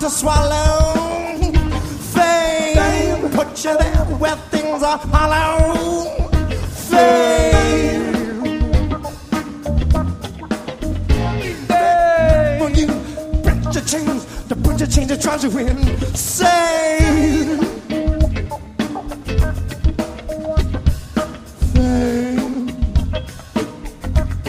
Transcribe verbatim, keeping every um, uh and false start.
to swallow. Fame, put you there where things are hollow. Fame, hey. When you break your chains, the break your chains that drives you insane.